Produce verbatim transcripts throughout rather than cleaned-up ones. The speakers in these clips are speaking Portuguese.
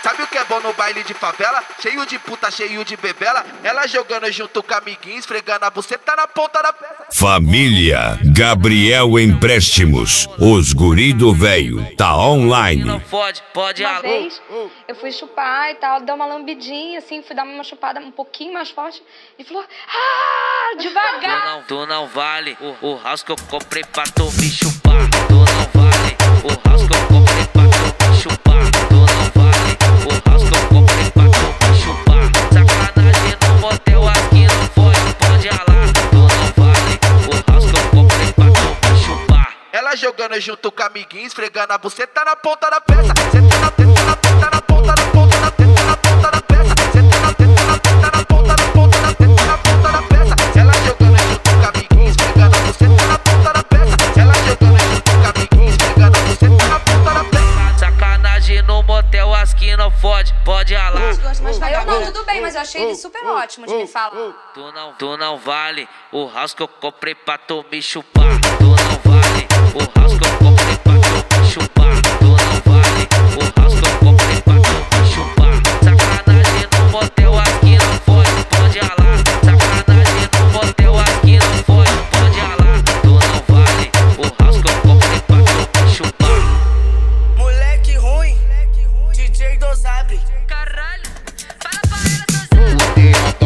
Sabe o que é bom no baile de favela? Cheio de puta, cheio de bebela. Ela jogando junto com amiguinhos, esfregando a buceta na ponta da peça. Família Gabriel Empréstimos, os guri do véio, tá online. Não pode, pode. Uma vez eu fui chupar e tal, deu uma lambidinha assim, fui dar uma chupada um pouquinho mais forte e falou: ah, devagar. Tu não, tu não vale o, o house que eu comprei pra tu me chupar. Tu não vale o house que eu comprei pra tu me chupar. Tu não vale o house que eu comprei pra tu me chupar. Sacanagem no motel aqui não pode, pode ralar. Tu não vale o house que eu comprei pra tu me chupar. Ela jogando junto com amiguinhos, esfregando a buceta na ponta da peça. Senta na teta, na teta, na ponta da ponta da teta, na ponta da peça. Senta na teta, na teta, na ponta da ponta da teta, na ponta da peça. Ela jogando junto com amiguinhos, esfregando a buceta na ponta da peça. Ela jogando junto com amiguinhos, esfregando a buceta na ponta da peça. Sacanagem no motel, as que não pode, pode ralar. Aí eu não, tudo bem, mas eu achei ele super ótimo de me falar. Tu não, tu não vale o house que eu comprei pra tu me chupar. Tu não vale o house que eu comprei pra tu me chupar. Tu não vale o house que eu comprei pra tu me chupar. Sacanagem no motel, aqui não pode, pode ralar. Sacanagem no motel, aqui não pode, pode ralar. Tu não vale o house que eu comprei pra tu me chupar. Moleque ruim, D J Dosabre. Caralho, fala pra ela, Dosabre.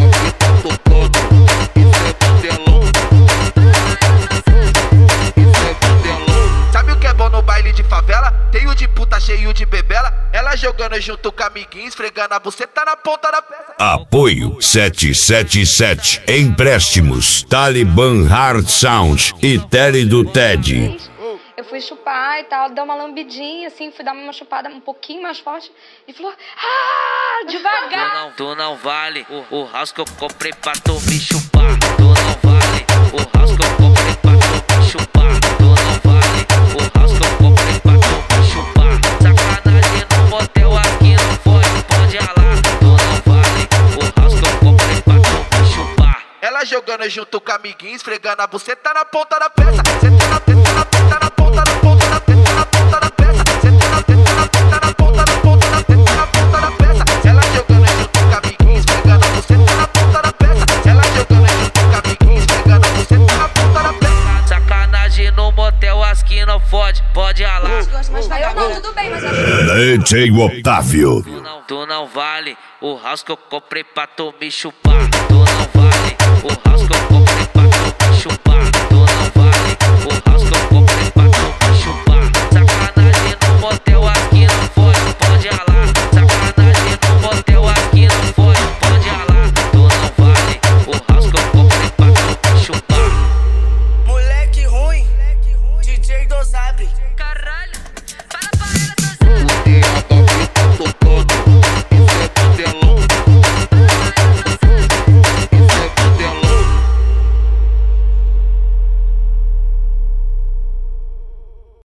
Sabe o que é bom no baile de favela? Cheio de puta, cheio de bebela. Ela jogando junto com amiguinhos, esfregando a buceta na ponta da peça. Apoio sete sete sete Empréstimos, Talibã Hard Sound e Tele do Ted. Eu fui chupar e tal, deu uma lambidinha assim, fui dar uma chupada um pouquinho mais forte e falou: ah, Tu devagar. não, tu não vale o, o house que eu comprei pra tu me chupar. Tu não vale o house que eu comprei pra tu me chupar. Tu não vale o house que eu comprei pra tu me chupar. Sacanagem no motel, aqui não pode, pode ralar. Tu não vale o house que eu comprei pra tu me chupar. Ela jogando junto com amiguinhos, esfregando a buceta na ponta da peça. Senta na teta, na teta, na ponta da ponta da teta, na ponta da peça. Senta na teta, na teta, na ponta da ponta da teta, na ponta da peça. Ela jogando junto com amiguinhos, esfregando a buceta na ponta da peça. Ela jogando junto com amiguinhos, esfregando a buceta na ponta da peça. Sacanagem no motel, as que não pode, pode ralar. Aí eu não, tudo bem, mas eu achei D J Otávio. Tu não, tu não vale o house que eu comprei pra tu me chupar. Tu não vale o house que eu comprei pra